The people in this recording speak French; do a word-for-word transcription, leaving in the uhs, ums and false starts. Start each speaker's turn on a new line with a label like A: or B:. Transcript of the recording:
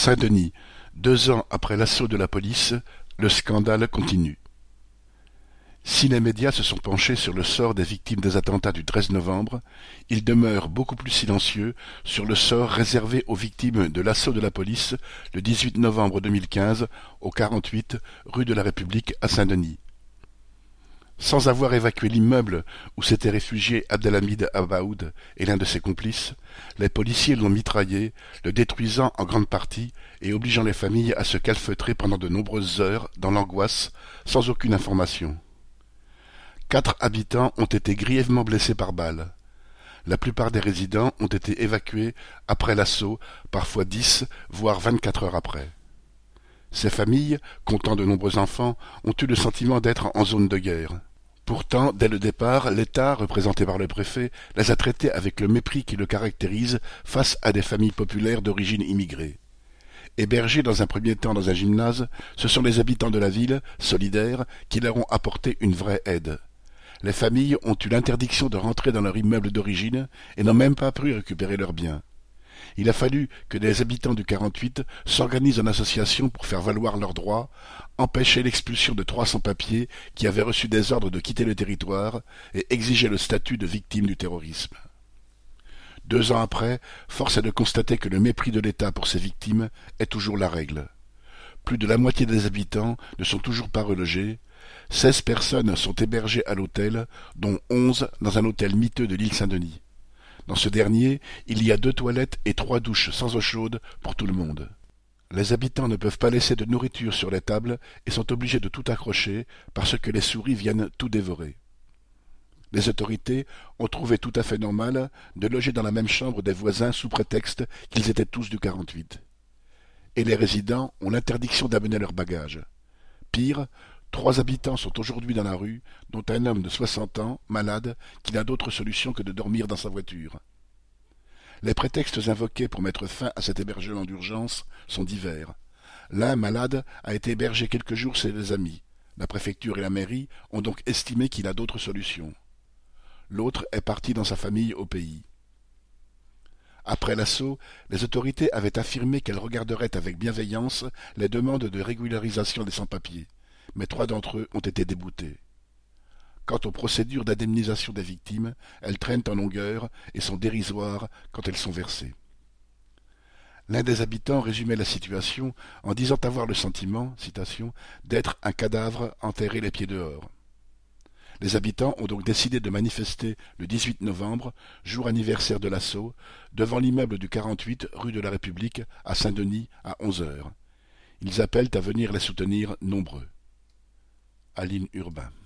A: Saint-Denis, deux ans après l'assaut de la police, le scandale continue. Si les médias se sont penchés sur le sort des victimes des attentats du treize novembre, ils demeurent beaucoup plus silencieux sur le sort réservé aux victimes de l'assaut de la police le dix-huit novembre deux mille quinze au quarante-huit rue de la République à Saint-Denis. Sans avoir évacué l'immeuble où s'étaient réfugiés Abdelhamid Abaoud et l'un de ses complices, les policiers l'ont mitraillé, le détruisant en grande partie et obligeant les familles à se calfeutrer pendant de nombreuses heures dans l'angoisse, sans aucune information. Quatre habitants ont été grièvement blessés par balles. La plupart des résidents ont été évacués après l'assaut, parfois dix, voire vingt-quatre heures après. Ces familles, comptant de nombreux enfants, ont eu le sentiment d'être en zone de guerre. Pourtant, dès le départ, l'État, représenté par le préfet, les a traités avec le mépris qui le caractérise face à des familles populaires d'origine immigrée. Hébergés dans un premier temps dans un gymnase, ce sont les habitants de la ville, solidaires, qui leur ont apporté une vraie aide. Les familles ont eu l'interdiction de rentrer dans leur immeuble d'origine et n'ont même pas pu récupérer leurs biens. Il a fallu que les habitants du quarante-huit s'organisent en association pour faire valoir leurs droits, empêcher l'expulsion de trois sans-papiers qui avaient reçu des ordres de quitter le territoire et exiger le statut de victime du terrorisme. Deux ans après, force est de constater que le mépris de l'État pour ses victimes est toujours la règle. Plus de la moitié des habitants ne sont toujours pas relogés. Seize personnes sont hébergées à l'hôtel, dont onze dans un hôtel miteux de l'île Saint-Denis. Dans ce dernier, il y a deux toilettes et trois douches sans eau chaude pour tout le monde. Les habitants ne peuvent pas laisser de nourriture sur les tables et sont obligés de tout accrocher parce que les souris viennent tout dévorer. Les autorités ont trouvé tout à fait normal de loger dans la même chambre des voisins sous prétexte qu'ils étaient tous du quarante-huit. Et les résidents ont l'interdiction d'amener leurs bagages. Pire, trois habitants sont aujourd'hui dans la rue, dont un homme de soixante ans, malade, qui n'a d'autre solution que de dormir dans sa voiture. Les prétextes invoqués pour mettre fin à cet hébergement d'urgence sont divers. L'un, malade, a été hébergé quelques jours chez des amis. La préfecture et la mairie ont donc estimé qu'il a d'autres solutions. L'autre est parti dans sa famille au pays. Après l'assaut, les autorités avaient affirmé qu'elles regarderaient avec bienveillance les demandes de régularisation des sans-papiers, mais trois d'entre eux ont été déboutés. Quant aux procédures d'indemnisation des victimes, elles traînent en longueur et sont dérisoires quand elles sont versées. L'un des habitants résumait la situation en disant avoir le sentiment, citation, d'être un cadavre enterré les pieds dehors. Les habitants ont donc décidé de manifester le dix-huit novembre, jour anniversaire de l'assaut, devant l'immeuble du quarante-huit rue de la République à Saint-Denis à onze heures. Ils appellent à venir les soutenir nombreux. Aline Urbain.